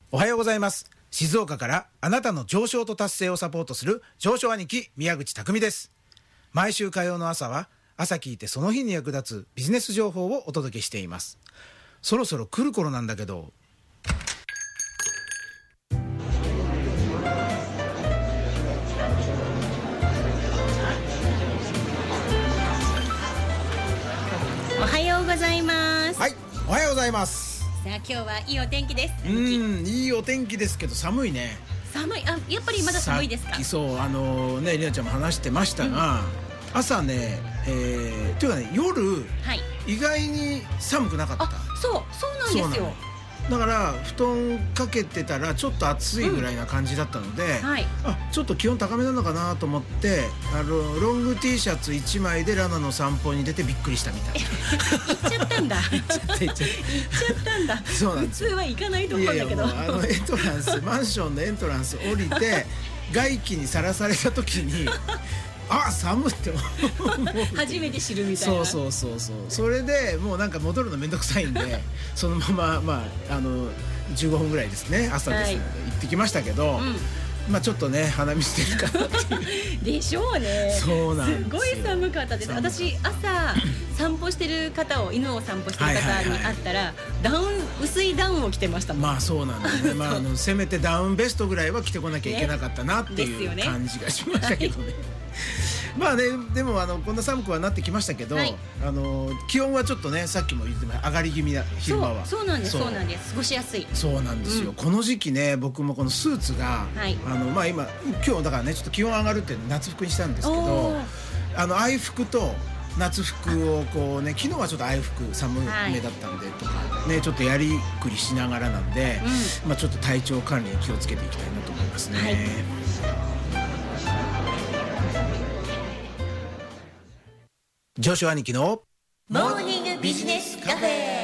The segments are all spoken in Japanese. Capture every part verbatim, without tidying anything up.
おはようございます。静岡からあなたの上昇と達成をサポートする上昇兄貴宮口匠です。毎週火曜の朝は朝聞いてその日に役立つビジネス情報をお届けしています。そろそろ来る頃なんだけど、 おはようございます。 はい、おはようございます。 さあ今日はいいお天気です。 うーん、いいお天気ですけど寒いね。 寒い。あ、やっぱりまだ寒いですか？ さっきそうあのねりなちゃんも話してましたが、うん、朝ね、えー、というかね夜、はい、意外に寒くなかった。 あ、そうそうなんですよ。 だから布団かけてたらちょっと暑いぐらいな感じだったので、うん、はい、あ、ちょっと気温高めなのかなと思ってあのロング T シャツいちまいでラナの散歩に出てびっくりしたみたいな。 行っちゃったんだ。行っちゃった行っちゃったんだ。そうなんです。普通は行かないと思うんだけど、いやいや、もうあのエントランスマンションのエントランス降りて外気にさらされた時にあ、寒って思う。 初めて知るみたいな。 そうそうそうそう。それでもうなんか戻るのめんどくさいんでそのまままああのじゅうごふんぐらいですね、朝ですので、はい、行ってきましたけど、うん、まあちょっとね鼻水出るかなっていうでしょうね。 そうなんですよ。 すごい寒かったです。私朝散歩してる方を犬を散歩してる方に会ったら、はいはいはい、ダウン薄いダウンを着てましたもん。 まあそうなんですね。まああのせめてダウンベストぐらいは着てこなきゃいけなかったなっていう感じがしましたけどね。はいまあね、でもあのこんな寒くはなってきましたけど、はい、あの気温はちょっとねさっきも言ってました上がり気味な昼間は。 そうそうなんですそうなんです過ごしやすい。 そうなんですよ、うん、この時期ね僕もこのスーツが、はい、あのまあ今今日だからねちょっと気温上がるって夏服にしたんですけど、あの愛服と夏服をこうね昨日はちょっと愛服寒めだったんでとかね、はい、ちょっとやりくりしながらなんで、うん、まあちょっと体調管理に気をつけていきたいなと思いますね。はい、上昇兄貴のモーニングビジネスカフェ。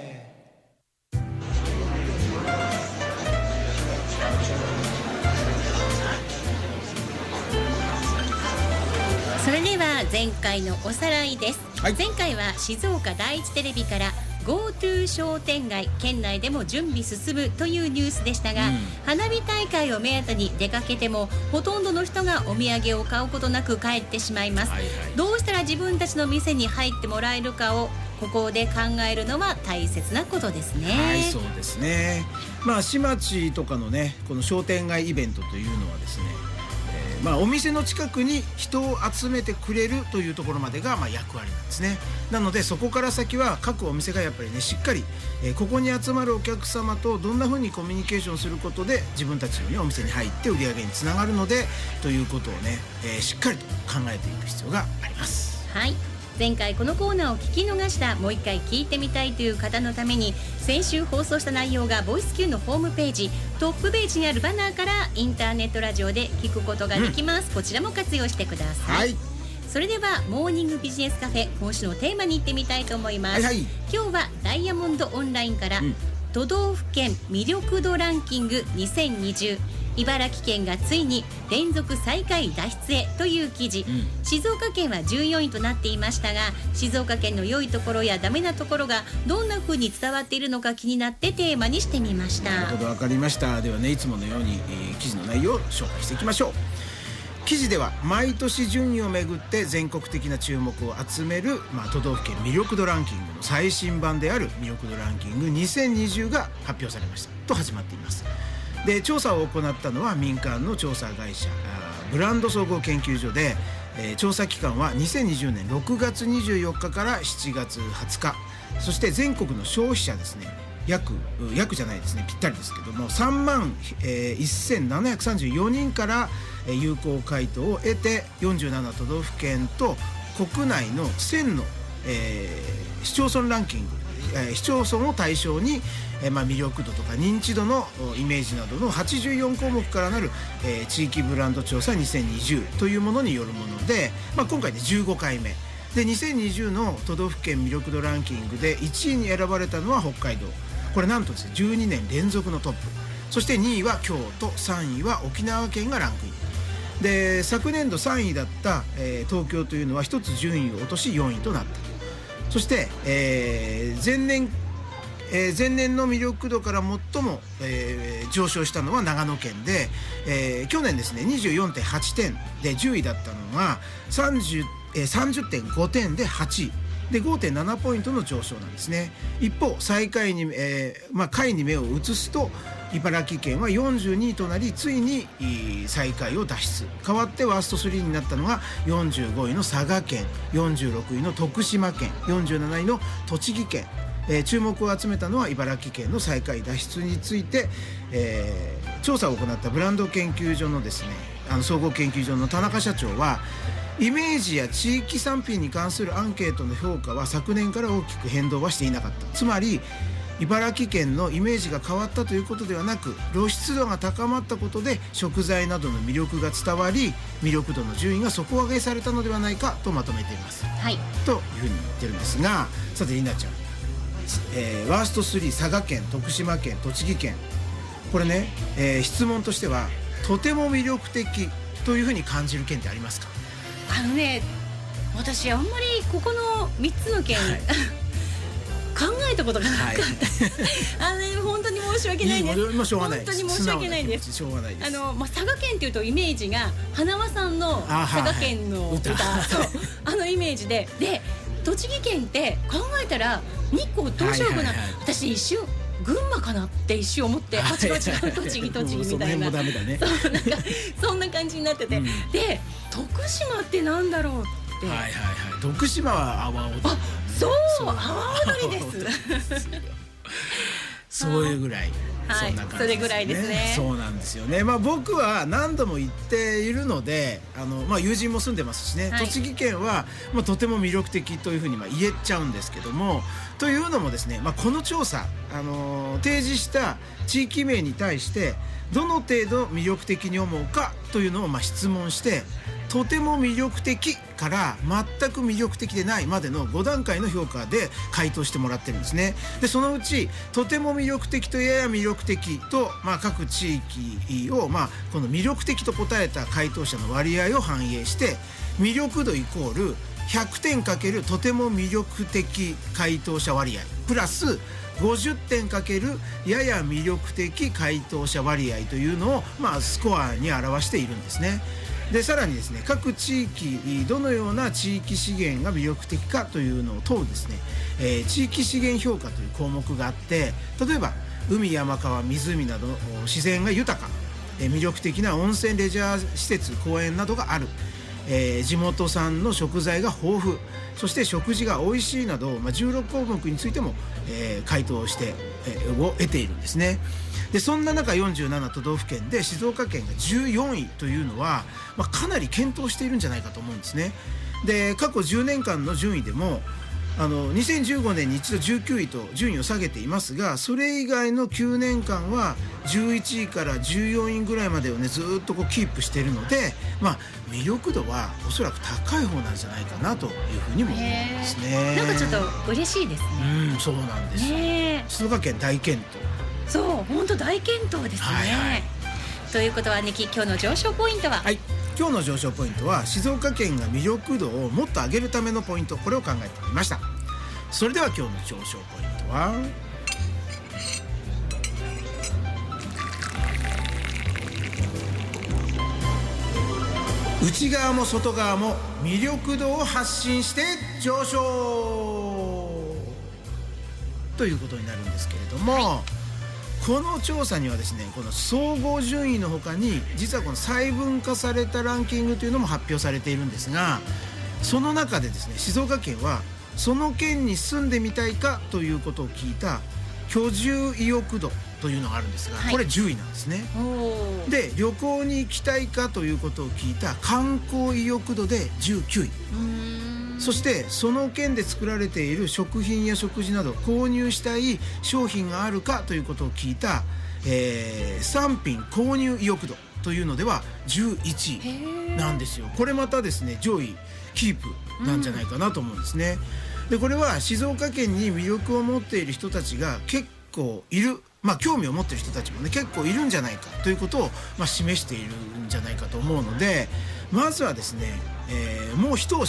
それでは前回のおさらいです。はい、前回は静岡第一テレビから GoTo 商店街県内でも準備進むというニュースでしたが、うん、花火大会を目当てに出かけてもほとんどの人がお土産を買うことなく帰ってしまいます。はいはい、どうしたら自分たちの店に入ってもらえるかをここで考えるのは大切なことですね。 はい、そうですね。まあ市町とかのねこの商店街イベントというのはですね、えー、まあお店の近くに人を集めてくれるというところまでがまあ役割なんですね。なのでそこから先は各お店がやっぱりねしっかり、えー、ここに集まるお客様とどんな風にコミュニケーションすることで自分たちの、ね、お店に入って売り上げにつながるのでということをね、えー、しっかりと考えていく必要があります。 はい、前回このコーナーを聞き逃したもう一回聞いてみたいという方のために先週放送した内容がボイス Q のホームページトップページにあるバナーからインターネットラジオで聞くことができます。うん、こちらも活用してください。はい、それではモーニングビジネスカフェ今週のテーマに行ってみたいと思います。はいはい、今日はダイヤモンドオンラインから、うん、都道府県魅力度ランキングにせんにじゅう茨城県がついに連続最下位脱出へという記事、うん、静岡県はじゅうよんいとなっていましたが静岡県の良いところやダメなところがどんな風に伝わっているのか気になってテーマにしてみました。 なるほど、分かりました。ではねいつものように、えー、記事の内容を紹介していきましょう。記事では毎年順位をめぐって全国的な注目を集める、まあ、都道府県魅力度ランキングの最新版である魅力度ランキングにせんにじゅうが発表されましたと始まっています。で調査を行ったのは民間の調査会社ブランド総合研究所で、えー、調査期間はにせんにじゅうねんろくがつにじゅうよっかからしちがつはつか、そして全国の消費者ですね約約じゃないですねぴったりですけどもさんまんせんななひゃくさんじゅうよにんから有効回答を得てよんじゅうなな都道府県と国内のせんの、えー、市町村ランキング、えー、市町村を対象にえーまあ、魅力度とか認知度のイメージなどのはちじゅうよんこうもくからなる、えー、地域ブランド調査にせんにじゅうというものによるもので、まあ、今回でじゅうごかいめでにせんにじゅうの都道府県魅力度ランキングでいちいに選ばれたのは北海道。これなんとですねじゅうにねん連続のトップ、そしてにいは京都、さんいは沖縄県がランクインで昨年度さんいだった、えー、東京というのは一つ順位を落としよんいとなった。そして、えー、前年えー、前年の魅力度から最も、えー、上昇したのは長野県で、えー、去年ですね にじゅうよんてんはちてんでじゅういだったのが さんじゅうてんごてんではちいで ごてんななポイントの上昇なんですね。一方最下位に、えーまあ、下位に目を移すと茨城県はよんじゅうにいとなりついに最下位を脱出。代わってワーストスリーになったのがよんじゅうごいの佐賀県、よんじゅうろくいの徳島県、よんじゅうなないの栃木県、えー、注目を集めたのは茨城県の最下位脱出について、えー、調査を行ったブランド研究所のですねあの総合研究所の田中社長は、イメージや地域産品に関するアンケートの評価は昨年から大きく変動はしていなかった。つまり茨城県のイメージが変わったということではなく、露出度が高まったことで食材などの魅力が伝わり、魅力度の順位が底上げされたのではないかとまとめています、 はい、 というふうに言ってるんですが、さてりなちゃん、えー、ワーストスリー佐賀県、徳島県、栃木県、これね、えー、質問としてはとても魅力的というふうに感じる県ってありますか？ あのね、私あんまりここのみっつの県、はい、考えたことがなかった、はい、あの、ね、本当に申し訳ないです。 いいしょうがない本当に申し訳ないです。 しょうがないです。 あの、まあ、佐賀県っていうとイメージが花輪さんの佐賀県の歌、はい、そうあのイメージで、で栃木県って考えたら日光東照宮な、はいはいはい、私一瞬群馬かなって一瞬思って、あ、違う違う、栃木栃木みたいな、 その辺もダメだね。 そう、なんかそんな感じになってて、うん、で徳島ってなんだろうって、はいはいはい、 徳島は阿波踊り、 あ、そう、阿波踊りですそういうぐらい、 はい、そんな感じですね。それぐらいですね。 そうなんですよね。まあ僕は何度も行っているので、あの、まあ、友人も住んでますしね、はい、栃木県は、まあ、とても魅力的というふうにまあ言えちゃうんですけども、というのもですね、まあ、この調査、あのー、提示した地域名に対してどの程度魅力的に思うかというのをまあ質問して、とても魅力的から全く魅力的でないまでのごだんかいの評価で回答してもらってるんですね。でそのうちとても魅力的とやや魅力的と、まあ、各地域を、まあ、この魅力的と答えた回答者の割合を反映して、魅力度イコールひゃくてんかけるとても魅力的回答者割合プラスごじゅってんかけるやや魅力的回答者割合というのを、まあ、スコアに表しているんですね。でさらにですね、各地域どのような地域資源が魅力的かというのを問うですね、えー、地域資源評価という項目があって、例えば海、山、川、湖など自然が豊か、えー、魅力的な温泉、レジャー施設、公園などがある、えー、地元産の食材が豊富、そして食事が美味しいなど、まあ、じゅうろくこうもくについても、えー、回答して、えー、を得ているんですね。でそんな中よんじゅうななとどうふけんで静岡県がじゅうよんいというのは、まあ、かなり健闘しているんじゃないかと思うんですね。で過去じゅうねんかんの順位でもあのにせんじゅうごねんに一度じゅうきゅういと順位を下げていますが、それ以外のきゅうねんかんはじゅういちいからじゅうよんいぐらいまでをねずっとこうキープしているので、まあ、魅力度はおそらく高い方なんじゃないかなというふうにも思いますね。 なんかちょっと嬉しいですね。 うん、そうなんですよ。静岡県大健闘。 そう、本当大健闘ですね、はいはい、ということはね、今日の上昇ポイントは、 はい、今日の上昇ポイントは静岡県が魅力度をもっと上げるためのポイント、これを考えてみました。それでは今日の上昇ポイントは内側も外側も魅力度を発信して上昇ということになるんですけれども、はい、この調査にはですね、この総合順位の他に実はこの細分化されたランキングというのも発表されているんですが、その中でですね、静岡県はその県に住んでみたいかということを聞いた居住意欲度というのがあるんですが、これじゅういなんですね。で旅行に行きたいかということを聞いた観光意欲度でじゅうきゅうい。そしてその県で作られている食品や食事など購入したい商品があるかということを聞いた、えー、産品購入意欲度というのではじゅういちいなんですよ。これまたですね、上位キープなんじゃないかなと思うんですね。でこれは静岡県に魅力を持っている人たちが結構いる、まあ興味を持っている人たちもね結構いるんじゃないかということを、まあ、示しているんじゃないかと思うので、まずはですね、えー、もう一押し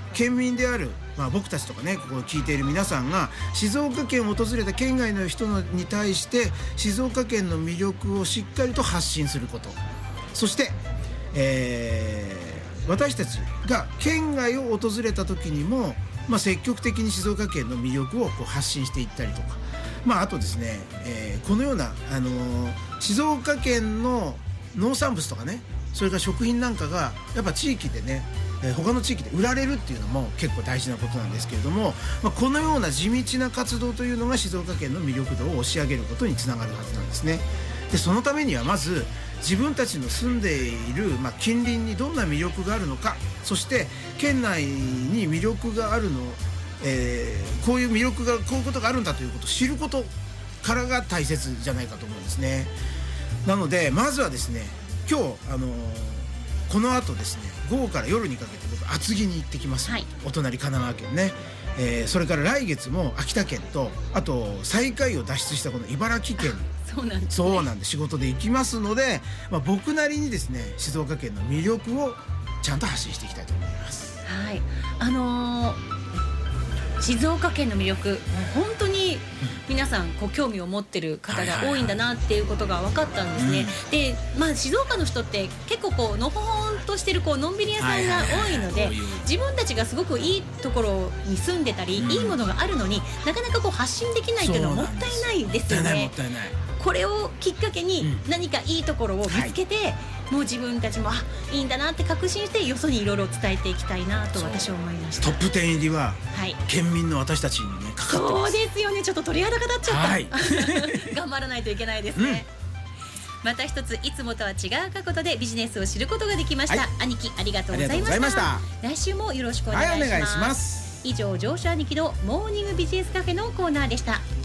県民である、まあ、僕たちとかねここを聞いている皆さんが静岡県を訪れた県外の人に対して静岡県の魅力をしっかりと発信すること、そして、えー、私たちが県外を訪れた時にも、まあ、積極的に静岡県の魅力をこう発信していったりとか、まあ、あとですね、えー、このような、あのー、静岡県の農産物とかね、それから食品なんかがやっぱ地域でね、えー、他の地域で売られるっていうのも結構大事なことなんですけれども、まあ、このような地道な活動というのが静岡県の魅力度を押し上げることにつながるはずなんですね。でそのためにはまず自分たちの住んでいる、まあ、近隣にどんな魅力があるのか、そして県内に魅力があるの、えー、こういう魅力がこういうことがあるんだということを知ることからが大切じゃないかと思うんですね。なのでまずはですね、今日、あのー、この後ですね午後から夜にかけて僕厚木に行ってきます、はい、お隣神奈川県ね、えー、それから来月も秋田県とあと最下位を脱出したこの茨城県そうなんですね、 そうなんで仕事で行きますので、まあ、僕なりにですね静岡県の魅力をちゃんと発信していきたいと思います。 はい、あのー静岡県の魅力、本当に皆さんこう興味を持ってる方が多いんだなっていうことが分かったんですね、うん、で、まあ、静岡の人って結構こうのほほんとしてるこうのんびり屋さんが多いので、自分たちがすごくいいところに住んでたり、うん、いいものがあるのになかなかこう発信できないっていうのはもったいないですよね。 もったいない。 これをきっかけに何かいいところを見つけて、うんはい、もう自分たちもあいいんだなって確信してよそにいろいろ伝えていきたいなと私は思いました。 トップテン入りは、はい、県民の私たちにねかかってます。 そうですよね、ちょっと鳥肌が立っちゃった、はい、頑張らないといけないですね、うん、また一ついつもとは違う角度でビジネスを知ることができました、はい、兄貴ありがとうございました。 ました来週もよろしくお願いします、 はい、お願いします。 以上上司兄貴のモーニングビジネスカフェのコーナーでした。